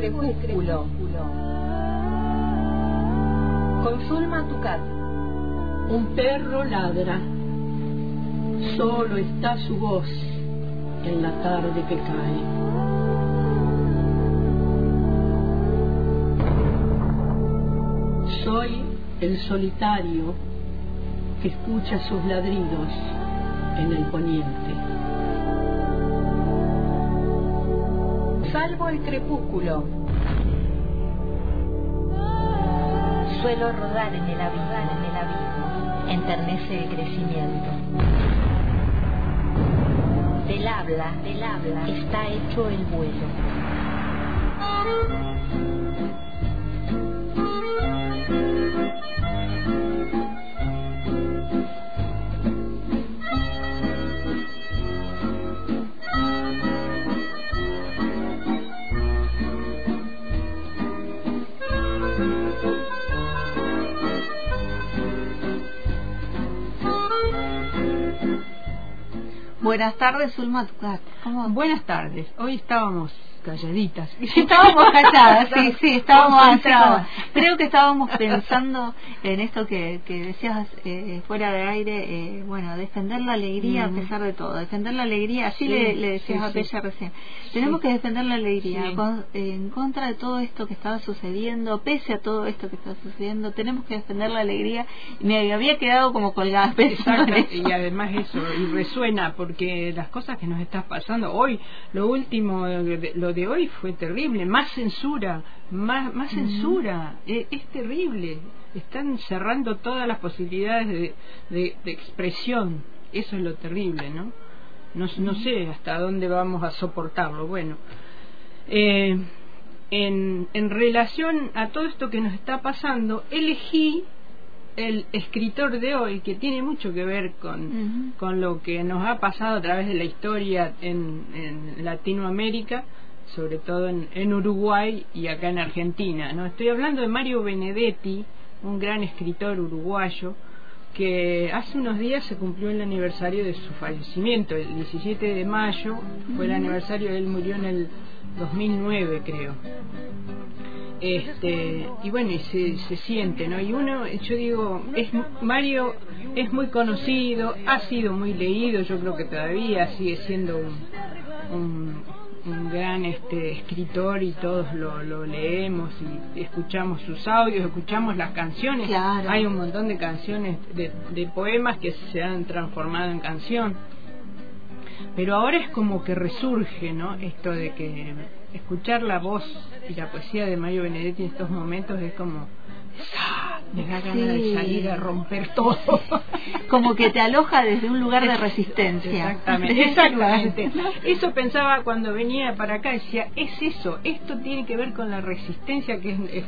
crepúsculo. Con Zulma Tucat. Un perro ladra. Solo está su voz en la tarde que cae. Soy el solitario que escucha sus ladridos en el poniente. Salvo el crepúsculo. Suelo rodar en el abismo, enternece el crecimiento. Del habla está hecho el vuelo. Buenas tardes, Zulma Tucat. ¿Cómo? Buenas tardes. Hoy estábamos calladitas. Estábamos calladas, sí, estábamos concentradas. Creo que estábamos pensando en esto que decías fuera de aire, bueno, defender la alegría a pesar de todo, defender la alegría. Así le decías a Pella recién. Tenemos que defender la alegría en contra de todo esto que estaba sucediendo, pese a todo esto que está sucediendo, tenemos que defender la alegría. Y me había quedado como colgada pensando en eso. Y además eso, y resuena, porque las cosas que nos están pasando hoy, lo último, lo de hoy fue terrible, más censura, más censura, es terrible, están cerrando todas las posibilidades de expresión, eso es lo terrible, ¿no? No sé hasta dónde vamos a soportarlo. Bueno, en relación a todo esto que nos está pasando, elegí el escritor de hoy, que tiene mucho que ver con lo que nos ha pasado a través de la historia en Latinoamérica, sobre todo en Uruguay y acá en Argentina, ¿no? Estoy hablando de Mario Benedetti, un gran escritor uruguayo, que hace unos días se cumplió el aniversario de su fallecimiento, el 17 de mayo fue el aniversario, él murió en el 2009, creo. Y bueno, y se siente, ¿no? Y uno, yo digo, Mario es muy conocido, ha sido muy leído, yo creo que todavía sigue siendo un gran escritor, y todos lo leemos y escuchamos sus audios, escuchamos las canciones. Claro. Hay un montón de canciones, de poemas que se han transformado en canción, pero ahora es como que resurge, ¿no? Esto de que escuchar la voz y la poesía de Mario Benedetti en estos momentos es como me da ganas de salir a romper todo. Como que te aloja desde un lugar de resistencia. Exactamente. Eso pensaba cuando venía para acá, decía, es eso, esto tiene que ver con la resistencia, que es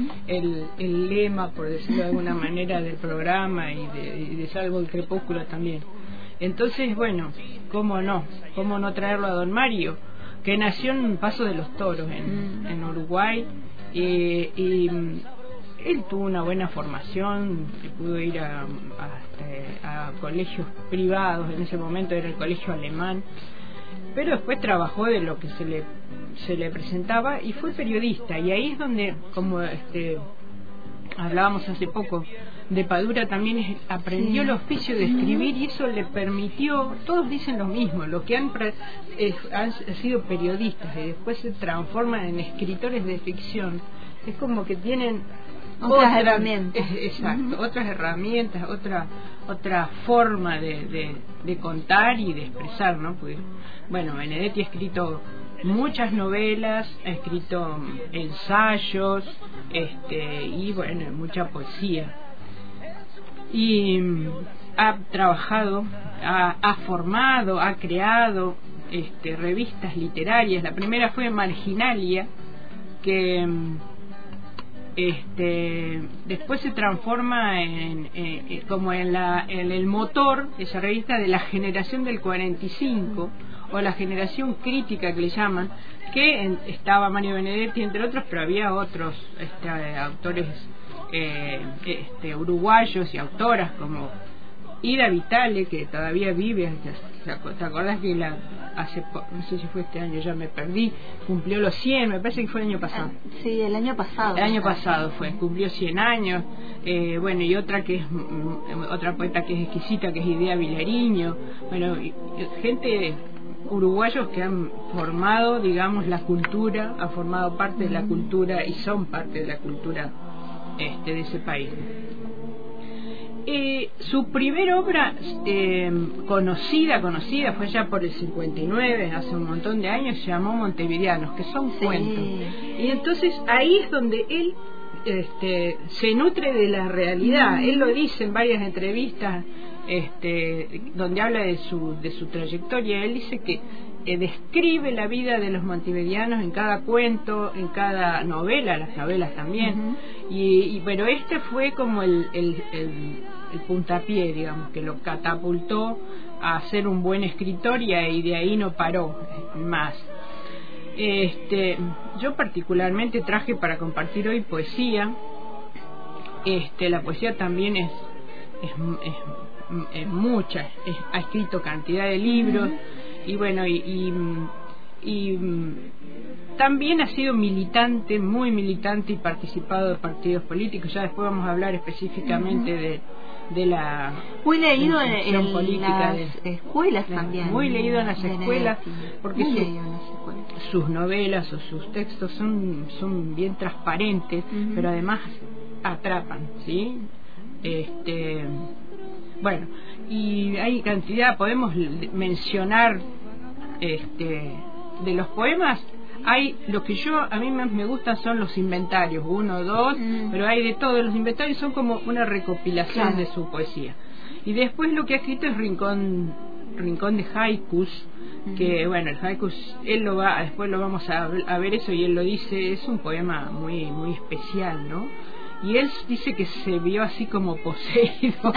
el lema, por decirlo de alguna manera, del programa y de Salvo el crepúsculo también. Entonces, bueno, cómo no traerlo a don Mario, que nació en Paso de los Toros, en Uruguay, y él tuvo una buena formación, pudo ir a colegios privados, en ese momento era el colegio alemán, pero después trabajó de lo que se le presentaba y fue periodista, y ahí es donde, como hablábamos hace poco de Padura, también aprendió el oficio de escribir, y eso le permitió, todos dicen lo mismo, los que han sido periodistas y después se transforman en escritores de ficción, es como que tienen otras herramientas. Exacto, otras herramientas, otra forma de contar y de expresar, ¿no? Pues, bueno, Benedetti ha escrito muchas novelas, ha escrito ensayos, y bueno, mucha poesía, y ha trabajado, ha formado, ha creado revistas literarias. La primera fue Marginalia, que después se transforma como en el motor, esa revista, de la generación del 45, o la generación crítica que le llaman, que estaba Mario Benedetti entre otros, pero había otros autores uruguayos y autoras como Ida Vitale, que todavía vive, ¿te acordás que no sé si fue este año, ya me perdí, cumplió los 100, me parece que fue el año pasado. Sí, el año pasado. El año pasado cumplió 100 años. Bueno, y otra poeta que es exquisita, que es Idea Vilariño. Bueno, gente, uruguayos que han formado, digamos, la cultura, han formado parte de la cultura y son parte de la cultura de ese país. Su primera obra conocida fue ya por el 59, hace un montón de años, se llamó Montevideanos, que son cuentos. Y entonces ahí es donde él se nutre de la realidad. Él lo dice en varias entrevistas donde habla de su trayectoria. Él dice que describe la vida de los montevideanos en cada cuento, en cada novela, las novelas también. Pero fue como el puntapié, digamos, que lo catapultó a ser un buen escritor, y de ahí no paró más. Yo particularmente traje para compartir hoy poesía. La poesía también es mucha, ha escrito cantidad de libros, y bueno, y también ha sido militante, muy militante, y participado de partidos políticos. Ya después vamos a hablar específicamente de la muy leído en política, las escuelas también, muy leído en las escuelas, porque sus novelas o sus textos son bien transparentes, pero además atrapan, ¿sí? Bueno, y hay cantidad, podemos mencionar de los poemas. Hay lo que a mí más me gustan son los inventarios, 1, 2, pero hay de todo. Los inventarios son como una recopilación de su poesía. Y después lo que ha escrito es Rincón de haikus, que bueno, el haikus después lo vamos a ver eso, y él lo dice, es un poema muy muy especial, ¿no? Y él dice que se vio así como poseído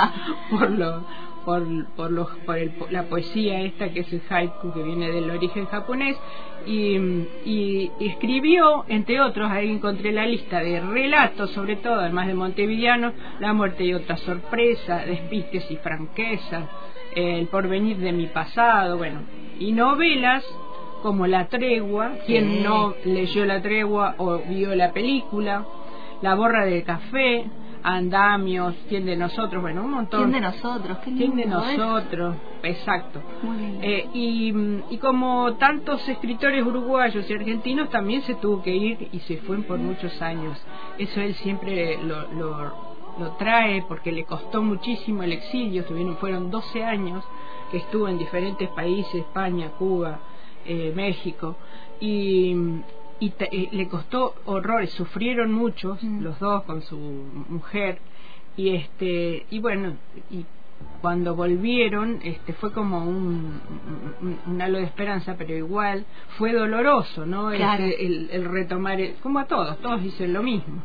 por la poesía esta, que es el haiku, que viene del origen japonés, y escribió, entre otros, ahí encontré la lista de relatos, sobre todo, además de Montevideanos, La muerte y otra sorpresa, Despistes y franquezas, El porvenir de mi pasado, bueno, y novelas como La tregua, quien no leyó La tregua o vio la película, La borra del café, Andamios, ¿Quién de nosotros? Bueno, un montón. ¿Quién de nosotros? ¿Quién de nosotros? Exacto. Y como tantos escritores uruguayos y argentinos, también se tuvo que ir y se fue por muchos años. Eso él siempre lo trae, porque le costó muchísimo el exilio. Fueron 12 años que estuvo en diferentes países, España, Cuba, México, y le costó horrores, sufrieron muchos, los dos con su mujer, y bueno, y cuando volvieron fue como un halo de esperanza, pero igual fue doloroso, ¿no? Claro. El retomar, como a todos dicen lo mismo.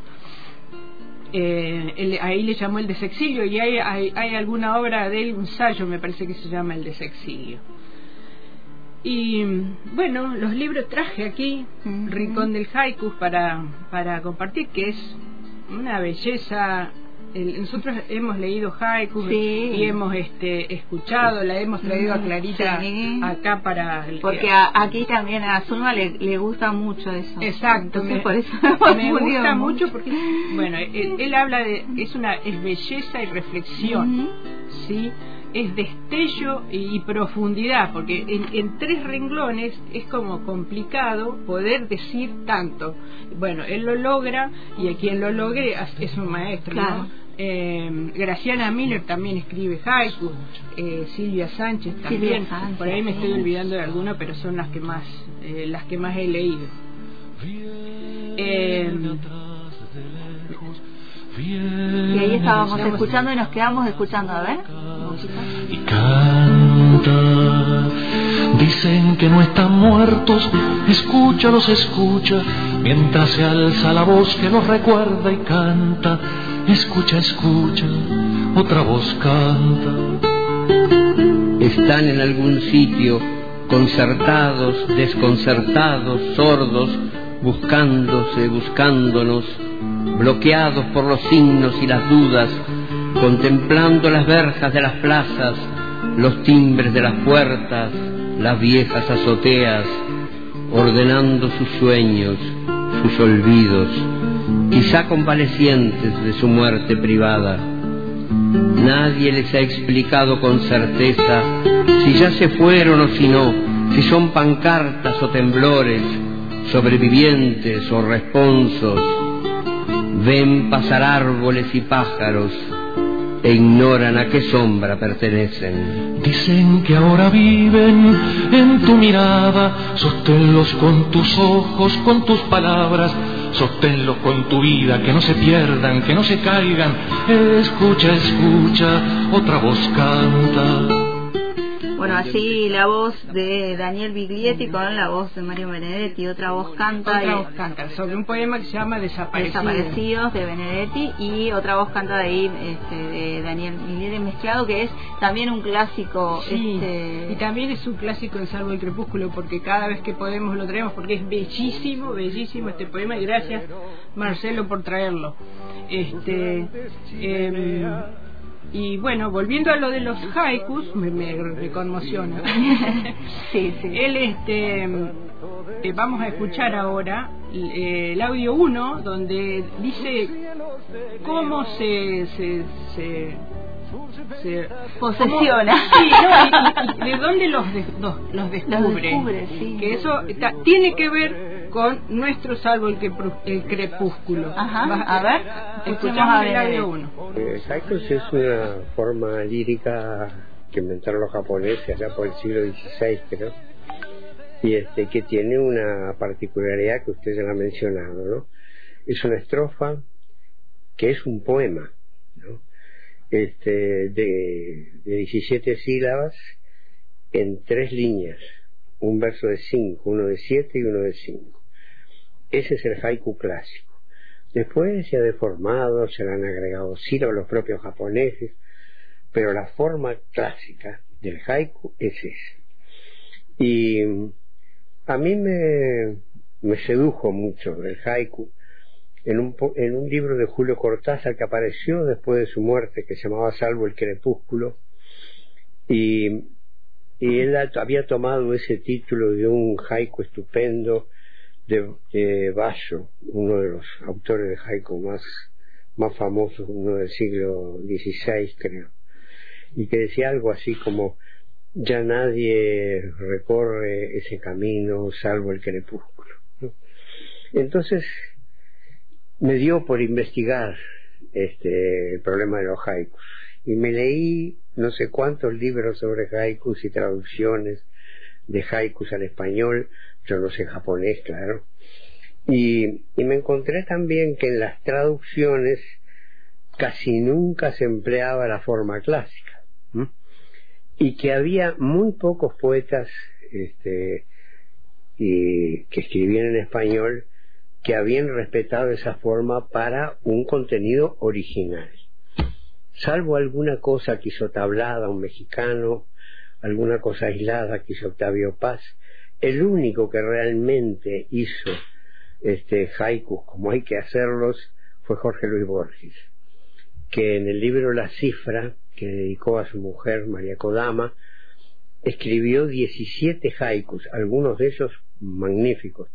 Ahí le llamó El desexilio, y hay alguna obra de él, un ensayo me parece que se llama El desexilio. Y bueno, los libros traje aquí, Rincón del haiku, para compartir, que es una belleza. Nosotros hemos leído haiku, y hemos escuchado, la hemos traído a Clarita acá porque aquí también a Zulma le gusta mucho eso. Exacto. Entonces, por eso me gusta mucho, porque bueno, él habla es belleza y reflexión, ¿sí? Es destello y profundidad, porque en 3 renglones es como complicado poder decir tanto. Bueno, él lo logra, y a quien lo logre es un maestro, claro, ¿no? Graciana Miller también escribe haiku, Silvia Sánchez también, por ahí me estoy olvidando de alguna, pero son las que más he leído. Y ahí estábamos escuchando y nos quedamos escuchando, a ver. Y canta, dicen que no están muertos, escúchalos, escucha, mientras se alza la voz que los recuerda y canta, escucha, escucha, otra voz canta. Están en algún sitio, concertados, desconcertados, sordos, buscándonos, bloqueados por los signos y las dudas, contemplando las verjas de las plazas, los timbres de las puertas, las viejas azoteas, ordenando sus sueños, sus olvidos, quizá convalecientes de su muerte privada. Nadie les ha explicado con certeza si ya se fueron o si no, si son pancartas o temblores, sobrevivientes o responsos. Ven pasar árboles y pájaros e ignoran a qué sombra pertenecen. Dicen que ahora viven en tu mirada, sosténlos con tus ojos, con tus palabras, sosténlos con tu vida, que no se pierdan, que no se caigan. Escucha, escucha, otra voz canta. Bueno, allí la voz de Daniel Biglietti con la voz de Mario Benedetti, otra voz canta. Otra voz canta, sobre un poema que se llama Desaparecidos de Benedetti, y otra voz canta de ahí, de Daniel Biglietti mezclado, que es también un clásico. Sí, y también es un clásico en Salvo el Crepúsculo, porque cada vez que podemos lo traemos, porque es bellísimo, bellísimo este poema, y gracias Marcelo por traerlo. Y bueno, volviendo a lo de los haikus, me conmociona. Sí. Él, vamos a escuchar ahora el audio 1, donde dice cómo se posesiona. Sí, no, y de dónde los descubre. Sí. Que eso tiene que ver con nuestro Salvo el Crepúsculo. Ajá, a ver, escuchamos el audio 1. Haikus es una forma lírica que inventaron los japoneses allá por el siglo XVI, creo, y que tiene una particularidad que usted ya la ha mencionado, ¿no? Es una estrofa que es un poema, ¿no? De 17 sílabas en 3 líneas, un verso de 5, uno de 7 y uno de 5. Ese es el haiku clásico. Después se ha deformado, se le han agregado sílabas los propios japoneses, pero la forma clásica del haiku es esa. Y a mí me sedujo mucho el haiku en un libro de Julio Cortázar que apareció después de su muerte, que se llamaba Salvo el Crepúsculo, y él había tomado ese título de un haiku estupendo de Basho, uno de los autores de haiku más famosos, uno del siglo XVI, creo, y que decía algo así como: ya nadie recorre ese camino salvo el crepúsculo, ¿no? Entonces me dio por investigar el problema de los haikus, y me leí no sé cuántos libros sobre haikus y traducciones de haikus al español. Yo no sé japonés, claro, y me encontré también que en las traducciones casi nunca se empleaba la forma clásica, ¿m? Y que había muy pocos poetas que escribían en español que habían respetado esa forma para un contenido original, salvo alguna cosa que hizo Tablada, un mexicano, alguna cosa aislada que hizo Octavio Paz. El único que realmente hizo haikus como hay que hacerlos fue Jorge Luis Borges, que en el libro La Cifra, que dedicó a su mujer María Kodama, escribió 17 haikus, algunos de ellos magníficos.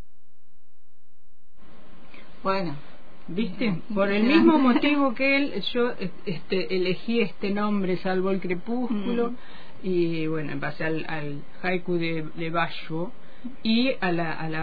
Bueno, ¿viste? Por el mismo motivo que él, yo elegí este nombre, Salvo el Crepúsculo, y bueno, en base al haiku de Basho y al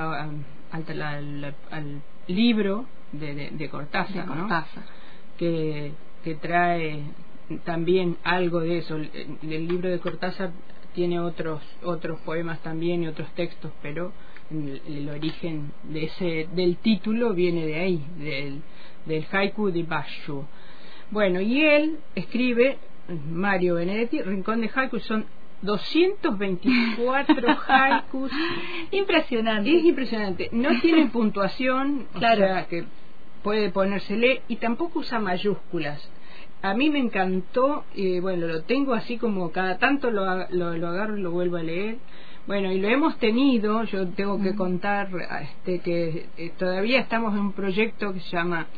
libro de Cortázar, ¿no? Que trae también algo de eso. El libro de Cortázar tiene otros poemas también y otros textos, pero el origen del título viene de ahí, del haiku de Basho. Bueno, y él escribe, Mario Benedetti, Rincón de Haikus, son 224 haikus. Impresionante. Es impresionante. No tienen puntuación, claro, o sea, que puede ponérsele, y tampoco usa mayúsculas. A mí me encantó, y bueno, lo tengo así como cada tanto lo agarro y lo vuelvo a leer. Bueno, y lo hemos tenido, yo tengo que contar que todavía estamos en un proyecto que se llama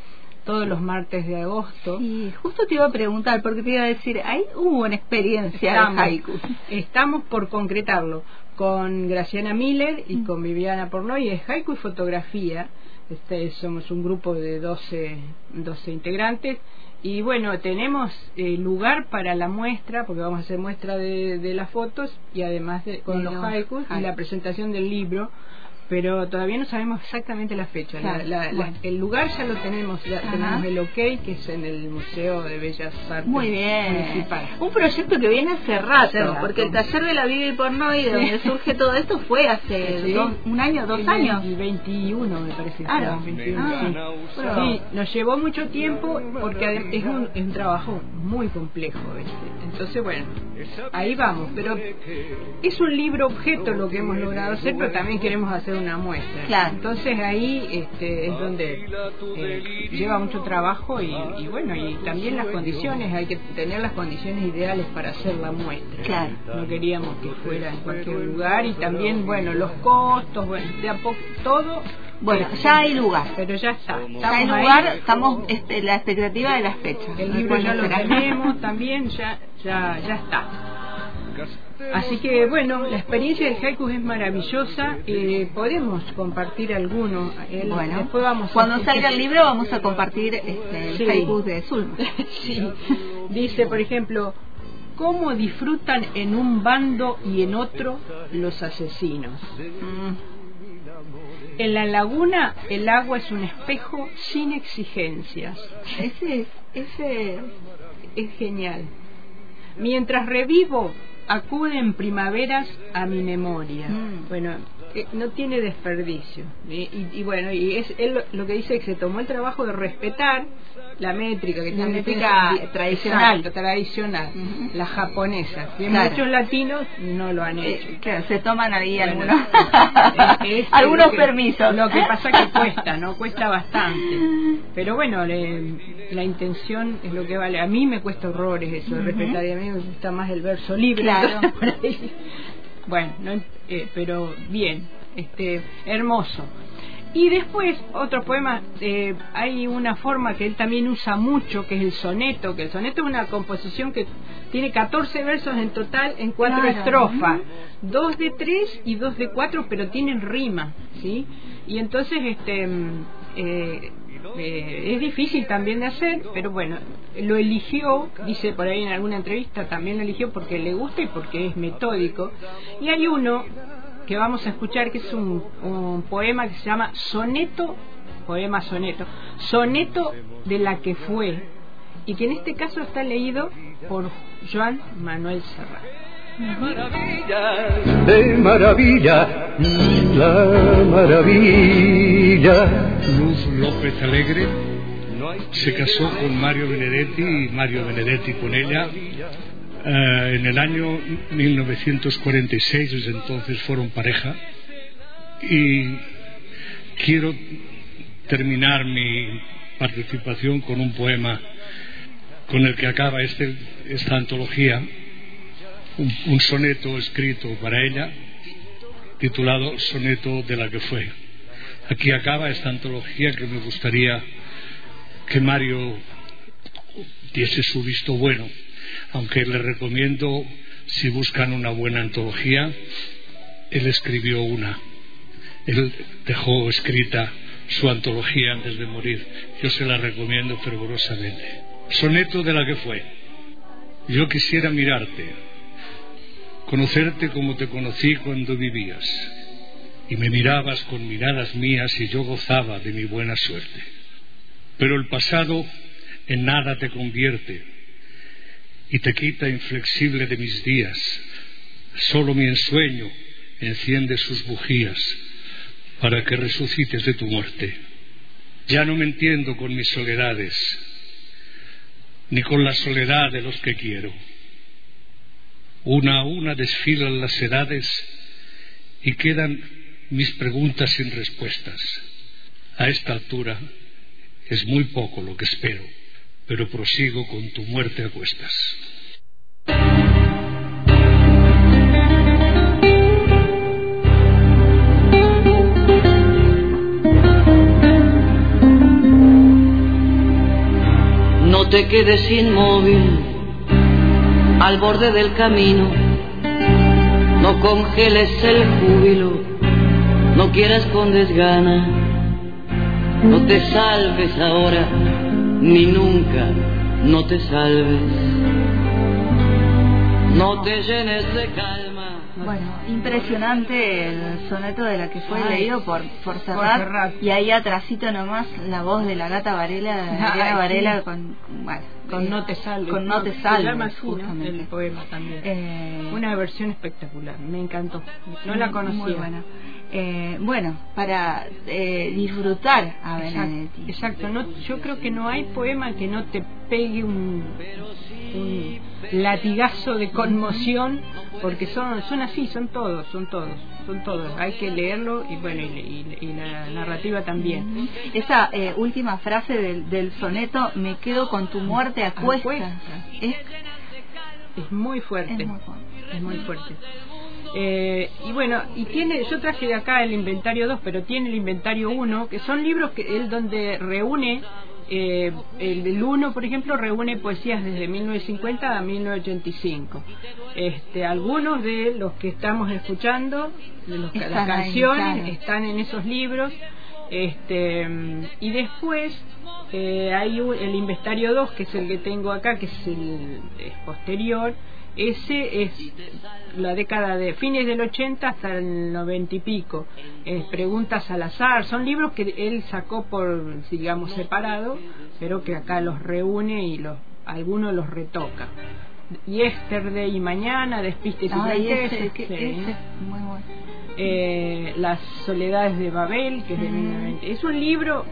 todos los martes de agosto. Y justo te iba a preguntar, porque te iba a decir, ahí hubo una experiencia de haiku. Estamos por concretarlo con Graciana Miller y con Viviana Pornoy, es haiku y fotografía. Somos un grupo de 12 integrantes. Y bueno, tenemos lugar para la muestra, porque vamos a hacer muestra de las fotos y además con los haikus y la presentación del libro, pero todavía no sabemos exactamente la fecha. Claro, El lugar ya lo tenemos, ya tenemos el ok, que es en el Museo de Bellas Artes. Muy bien. Municipal. Un proyecto que viene hace rato, porque el taller de la Vivi Pornoy, donde surge todo esto, fue hace un año, 2 años. El 21 me parece. Claro. 21, sí, nos llevó mucho tiempo porque es un trabajo muy complejo. Entonces, bueno, ahí vamos. Pero es un libro objeto lo que hemos logrado hacer, pero también queremos hacer una muestra. Claro. Entonces ahí es donde lleva mucho trabajo y bueno, y también las condiciones, hay que tener las condiciones ideales para hacer la muestra. Claro. No queríamos que fuera en cualquier lugar y también, bueno, los costos, bueno, de a poco todo. Bueno, ya hay lugar. Pero ya está. Ya hay lugar, estamos la expectativa de las fechas. El libro ya lo tenemos también, ya está. Así que bueno, la experiencia del haiku es maravillosa. Podemos compartir alguno. Bueno, después cuando salga el libro vamos a compartir el haiku de Zulma. Sí. Dice, por ejemplo, ¿cómo disfrutan en un bando y en otro los asesinos? En la laguna el agua es un espejo sin exigencias. Ese es genial. Mientras revivo, acuden primaveras a mi memoria. Bueno, no tiene desperdicio. Y bueno, y es él lo que dice, que se tomó el trabajo de respetar la métrica, que significa tradicional, la japonesa. Y muchos latinos no lo han hecho. Claro, se toman ahí algunos permisos. Lo que pasa que cuesta bastante. Pero bueno, la intención es lo que vale. A mí me cuesta horrores eso de respetar, y a mí me gusta más el verso libre. Claro. Bueno, pero bien, hermoso. Y después, otro poema, hay una forma que él también usa mucho, que es el soneto, que el soneto es una composición que tiene 14 versos en total en 4 estrofas, 2 de 3 y 2 de 4, pero tienen rima, ¿sí? Y entonces, es difícil también de hacer, pero bueno, lo eligió, dice por ahí en alguna entrevista, también lo eligió porque le gusta y porque es metódico. Y hay uno que vamos a escuchar que es un poema que se llama Soneto de la que fue, y que en este caso está leído por Joan Manuel Serrat. De maravilla, la maravilla. Luz López Alegre se casó con Mario Benedetti y Mario Benedetti con ella en el año 1946. Desde entonces fueron pareja, y quiero terminar mi participación con un poema con el que acaba esta antología, un soneto escrito para ella titulado Soneto de la que fue. Aquí acaba esta antología, que me gustaría que Mario diese su visto bueno, aunque le recomiendo, si buscan una buena antología, él escribió una, él dejó escrita su antología antes de morir. Yo se la recomiendo fervorosamente. Soneto de la que fue. Yo quisiera mirarte, conocerte como te conocí cuando vivías, y me mirabas con miradas mías y yo gozaba de mi buena suerte. Pero el pasado en nada te convierte y te quita inflexible de mis días. Solo mi ensueño enciende sus bujías para que resucites de tu muerte. Ya no me entiendo con mis soledades, ni con la soledad de los que quiero. Una a una desfilan las edades y quedan mis preguntas sin respuestas. A esta altura es muy poco lo que espero, pero prosigo con tu muerte a cuestas. No te quedes inmóvil al borde del camino, no congeles el júbilo, no quieras con desgana, no te salves ahora, ni nunca, no te salves, no te llenes de calma. Bueno, impresionante el soneto de la que fue leído por Serrat, y ahí atrásito nomás la voz de la gata Varela, Adriana Varela, con No te salves. Con No te salves, se llama así, justamente. ¿no? El poema también. Una versión espectacular, me encantó. No la conocía. Muy buena. Bueno, para disfrutar a Benedetti. Exacto. No, yo creo que no hay poema que no te pegue un latigazo de conmoción, porque son así, son todos. Hay que leerlo y bueno, y la narrativa también. Esa última frase del soneto, me quedo con tu muerte a cuestas, es muy fuerte. Es muy fuerte. Y bueno, yo traje de acá el inventario 2, pero tiene el inventario 1, que son libros que él donde reúne, el 1 por ejemplo reúne poesías desde 1950 a 1985. Algunos de los que estamos escuchando, de las canciones, están en esos libros. Y después hay el inventario 2, que es el que tengo acá, que es posterior. Ese es la década de fines del 80 hasta el 90 y pico. Preguntas al azar, son libros que él sacó por, digamos, separado, pero que acá los reúne y algunos los retoca. Yesterday y Mañana, Despistes y Blanqueces, muy bueno. Las Soledades de Babel, que es de 1990. Es un libro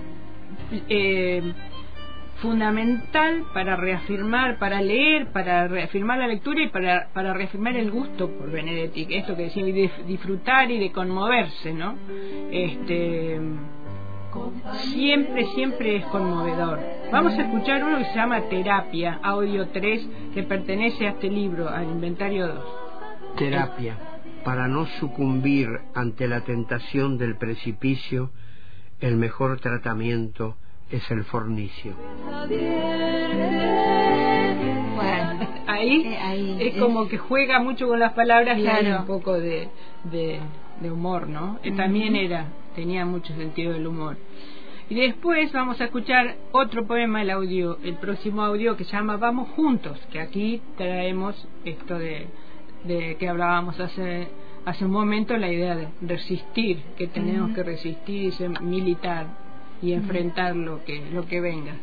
fundamental para reafirmar, para leer, para reafirmar la lectura y para reafirmar el gusto por Benedetti, esto que decía, de disfrutar y de conmoverse, ¿no? Siempre es conmovedor. Vamos a escuchar uno que se llama Terapia, audio 3, que pertenece a este libro, al inventario 2. Terapia. Para no sucumbir ante la tentación del precipicio, el mejor tratamiento es el fornicio. Bueno, ahí es como que juega mucho con las palabras, claro. Y hay un poco de humor, ¿no? También tenía mucho sentido del humor. Y después vamos a escuchar otro poema, el próximo audio, que se llama Vamos Juntos, que aquí traemos esto de que hablábamos hace un momento, la idea de resistir, que tenemos que resistir y ser militar y enfrentar lo que venga.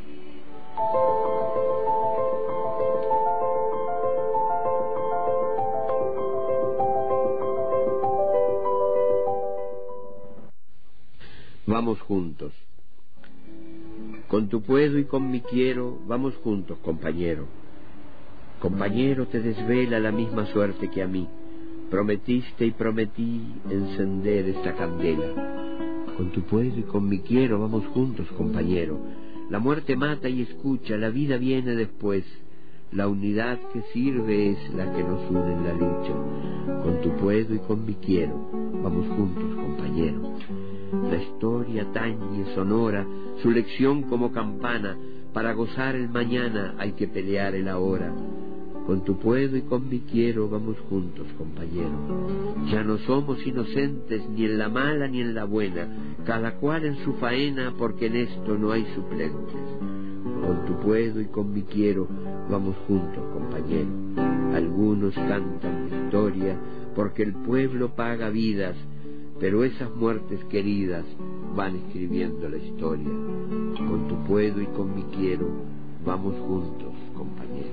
Vamos juntos. Con tu puedo y con mi quiero, vamos juntos, compañero. Compañero, te desvela la misma suerte que a mí. Prometiste y prometí encender esta candela. Con tu puedo y con mi quiero, vamos juntos, compañero. La muerte mata y escucha, la vida viene después. La unidad que sirve es la que nos une en la lucha. Con tu puedo y con mi quiero, vamos juntos, compañero. La historia tañe sonora, su lección como campana. Para gozar el mañana hay que pelear el ahora. Con tu puedo y con mi quiero, vamos juntos, compañero. Ya no somos inocentes ni en la mala ni en la buena, cada cual en su faena, porque en esto no hay suplentes. Con tu puedo y con mi quiero, vamos juntos, compañero. Algunos cantan victoria porque el pueblo paga vidas, pero esas muertes queridas van escribiendo la historia. Con tu puedo y con mi quiero, vamos juntos, compañero.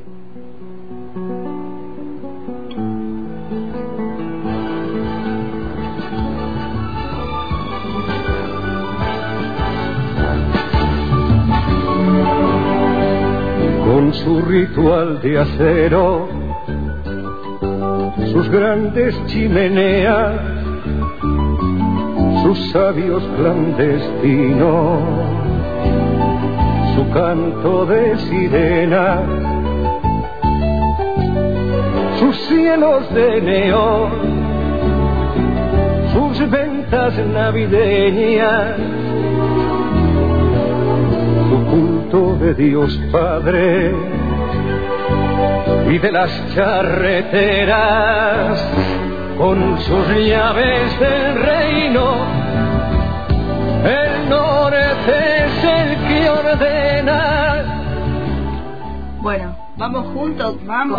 Con su ritual de acero, sus grandes chimeneas, sus sabios clandestinos, su canto de sirena, sus cielos de neón, sus ventas navideñas, su culto canto de Dios Padre y de las charreteras con sus llaves del reino. El norte es el que ordena. Bueno, vamos juntos,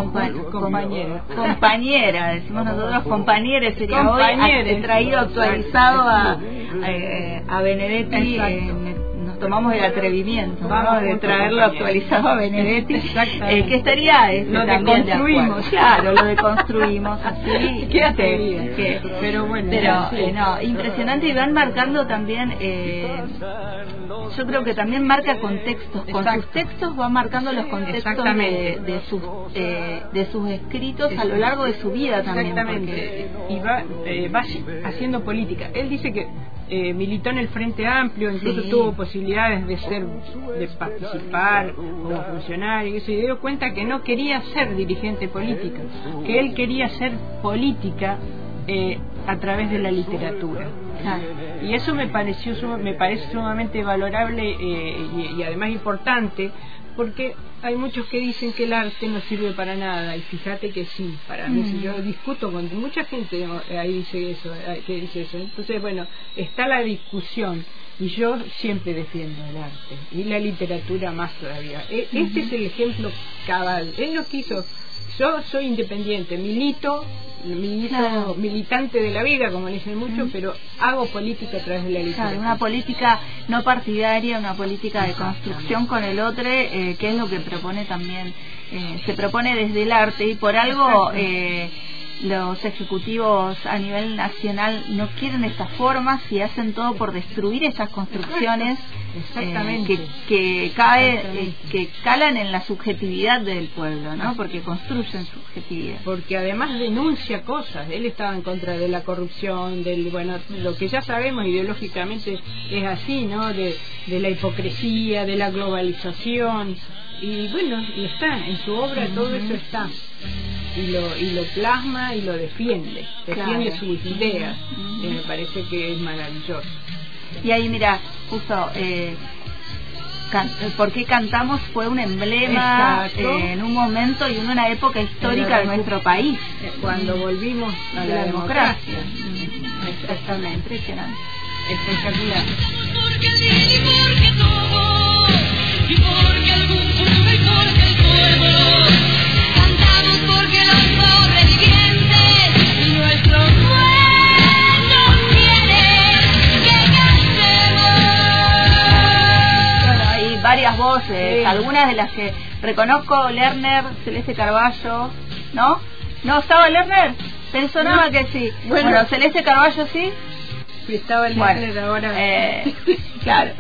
compañera, decimos nosotros, compañeros, sería compañeres, hoy traído actualizado a Benedetti. Nos tomamos el atrevimiento, ¿no? De traerlo actualizado a Benedetti, que estaría lo deconstruimos, claro, lo deconstruimos así. Pero bueno, no, impresionante, y van marcando también. Yo creo que también marca contextos. Con sus textos va marcando los contextos de sus escritos a lo largo de su vida también. Exactamente. Y va haciendo política. Él dice que militó en el Frente Amplio, incluso tuvo posibilidades de participar como funcionario, y se dio cuenta que no quería ser dirigente político, que él quería hacer política a través de la literatura. Y eso me parece sumamente valorable y además importante, porque hay muchos que dicen que el arte no sirve para nada, y fíjate que sí, para mí. Si yo discuto con mucha gente ahí dice eso, entonces bueno, está la discusión, y yo siempre defiendo el arte y la literatura más todavía. Este es el ejemplo cabal. Él no quiso. Yo soy independiente, militante de la vida, como le dicen mucho, pero hago política a través de la literatura. Claro, una política no partidaria, una política de construcción con el otro, que es lo que propone también, se propone desde el arte, y por algo los ejecutivos a nivel nacional no quieren estas formas y hacen todo por destruir esas construcciones que calan en la subjetividad del pueblo, ¿no? Porque construyen subjetividad. Porque además denuncia cosas. Él estaba en contra de la corrupción, lo que ya sabemos ideológicamente es así, ¿no? De la hipocresía, de la globalización. Y bueno, y está en su obra, todo eso está, y lo plasma y lo defiende sus ideas, y me parece que es maravilloso. Y ahí mira, justo ¿por qué cantamos? Fue un emblema en un momento y en una época histórica de nuestro país, cuando volvimos a la democracia. Exactamente, impresionante, espectacular. Porque todo, y porque algún futuro, y porque el pueblo, cantamos porque los sobrevivientes y nuestro pueblo quiere que cantemos. Bueno, hay varias voces, algunas de las que reconozco: Lerner, Celeste Carballo, ¿no? ¿No estaba Lerner? Pero sonaba que sí. Bueno, Celeste Carballo sí. Estaba el Lerner ahora. Claro.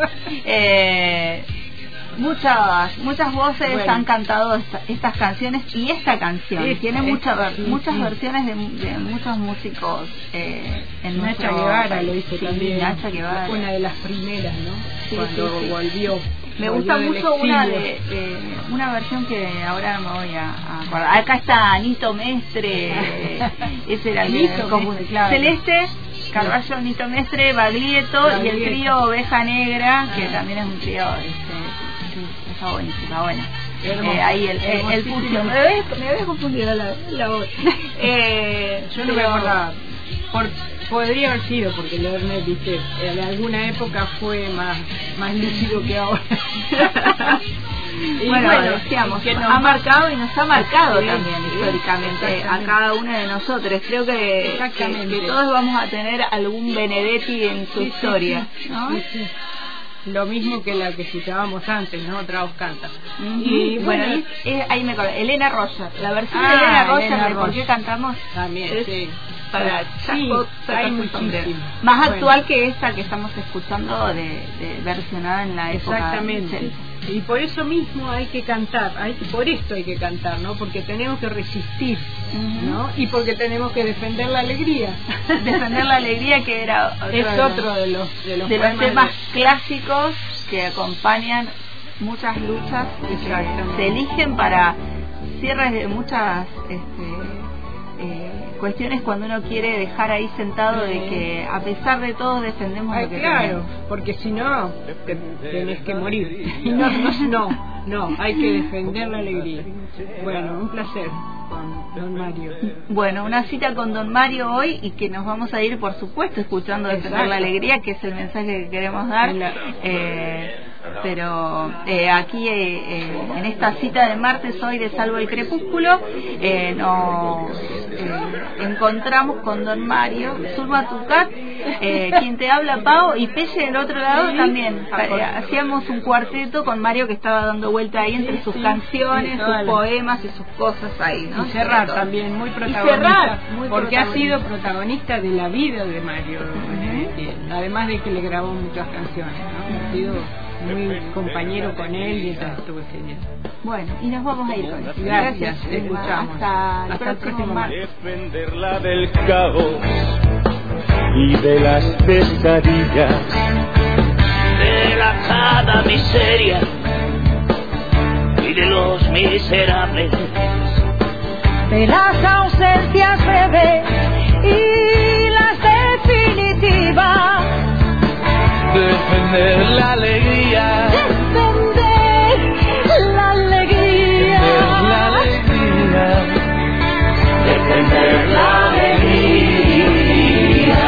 Muchas voces han cantado estas canciones, y esta canción tiene muchas versiones de muchos músicos en Nacha Guevara lo hizo también. Nacha Guevara, una de las primeras, ¿no? Cuando volvió. Me gusta mucho una versión que ahora no me voy a acordar. Acá está Nito Mestre, ese era el común. Celeste Carballo, Nito Mestre, Baglietto y el trío Oveja Negra, que también es un trío está buenísima, buena. Ahí el fusión. Me había confundido la voz. Yo no me acordaba. Podría haber sido, porque Lerner, viste, en alguna época fue más lúcido que ahora. Y bueno, decíamos, que ha marcado y nos ha marcado también históricamente a cada uno de nosotros. Creo que todos vamos a tener algún Benedetti en su historia, ¿no? Lo mismo que la que citábamos antes, ¿no? Otra voz canta. Y bueno, ahí me acuerdo, Elena Roger, la versión de Elena Roger de ¿Por qué cantamos? También, para hay muchísimo. Más actual que esta que estamos escuchando, de versionada en la época. Exactamente. Y por eso mismo hay que cantar, por esto hay que cantar, ¿no? Porque tenemos que resistir, ¿no? Y porque tenemos que defender la alegría. Defender la alegría, que era otro de los temas clásicos que acompañan muchas luchas y se eligen para cierres de muchas cuestiones cuando uno quiere dejar ahí sentado de que a pesar de todo defendemos lo que claro, tenemos. porque si no tenés que morir. Y no, hay que defender la alegría. Bueno, un placer con don Mario. Bueno, una cita con don Mario hoy, y que nos vamos a ir, por supuesto, escuchando Defender la Alegría, que es el mensaje que queremos dar. Pero aquí en esta cita de martes hoy de Salvo el Crepúsculo nos encontramos con don Mario Zulma Tucat, quien te habla, Pau, y Pelle del otro lado también. Hacíamos un cuarteto con Mario, que estaba dando vuelta ahí entre sus canciones, sus poemas y sus cosas ahí, ¿no? Y Serrat también, muy protagonista, porque ha sido protagonista de la vida de Mario, además de que le grabó muchas canciones, ¿no? Ha sido muy compañero con él y estuvo genial. Bueno, y nos vamos a ir con eso. Gracias, escuchamos. Hasta el próximo martes. Defenderla del caos y de las pesadillas, de la cada miseria y de los miserables, de las ausencias breves y las definitivas. defender la alegría, Defender la alegría, defender la alegría,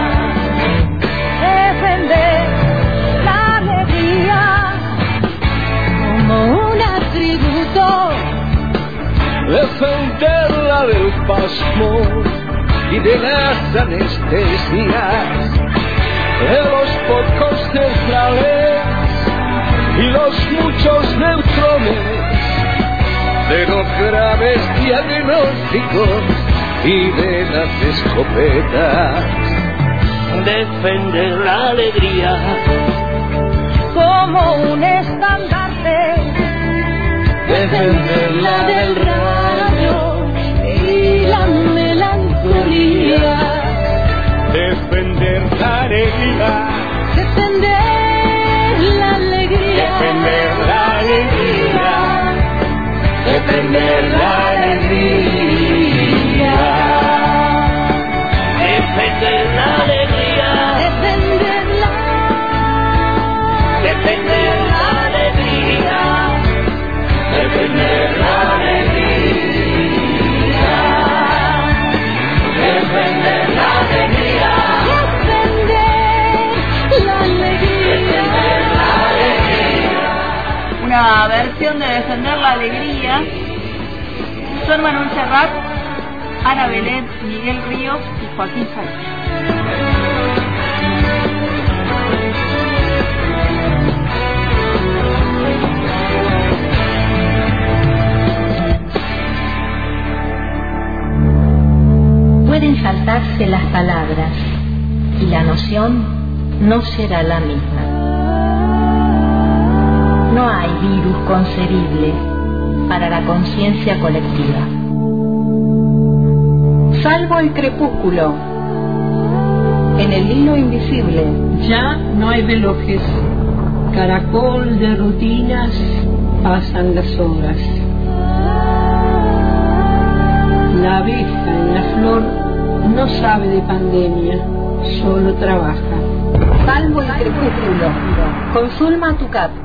defender la alegría como un atributo, defenderla del pasmo y de las anestesias, de los pocos centrales y los muchos neutrones, de los graves diagnósticos y de las escopetas. defender la alegría como un estandarte, Defenderla del rayo y la melancolía, defender la alegría, defender la alegría, defender la alegría, defender la alegría, defender la alegría, defender la alegría, defender la alegría, defender la alegría, defender la alegría. Una versión de Defender la Alegría son Manuel Serrat, Ana Belén, Miguel Ríos y Joaquín Sabina. Pueden saltarse las palabras y la noción no será la misma. No hay virus concebible para la conciencia colectiva. Salvo el crepúsculo, en el hilo invisible. Ya no hay relojes, caracol de rutinas, pasan las horas. La abeja en la flor no sabe de pandemia, solo trabaja. Salvo el crepúsculo, con Zulma Tucat.